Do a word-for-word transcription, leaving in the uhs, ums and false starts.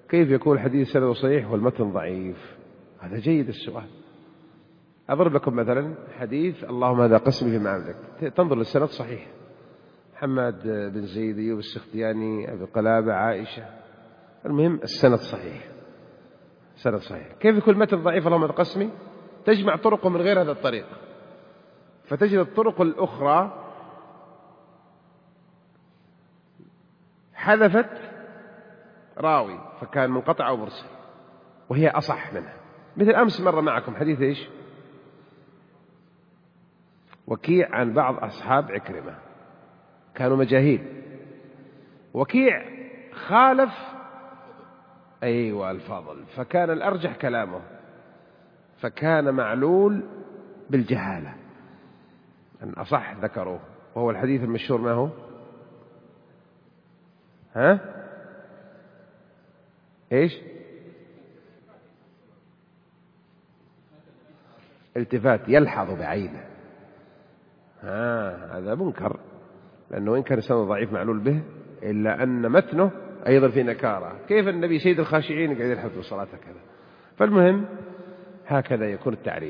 كيف يكون الحديث سند صحيح والمتن ضعيف؟ هذا جيد السؤال. أضرب لكم مثلا حديث اللهم هذا قسمي فيما أملك، تنظر للسند صحيح، محمد بن زيد، أيوب السختياني، أبي قلابة، عائشة، المهم السند صحيح، سند صحيح. كيف يكون المتن ضعيف اللهم هذا قسمي؟ تجمع طرقه من غير هذا الطريق، فتجد الطرق الأخرى حذفت راوي فكان منقطع أو مرسل، وهي أصح منها. مثل أمس مر معكم حديث إيش؟ وكيع عن بعض أصحاب عكرمة، كانوا مجاهيل. وكيع خالف أيوة الفضل، فكان الأرجح كلامه، فكان معلول بالجهالة، أن أصح ذكروه، وهو الحديث المشهور ما هو؟ ها؟ إيش؟ التفات يلحظ بعينه. ها، هذا منكر، لأنه إن كان سند ضعيف معلول به إلا أن متنه أيضا في نكارة. كيف النبي سيد الخاشعين قاعد يلحظ بالصلاة كذا؟ فالمهم هكذا يكون التعريف.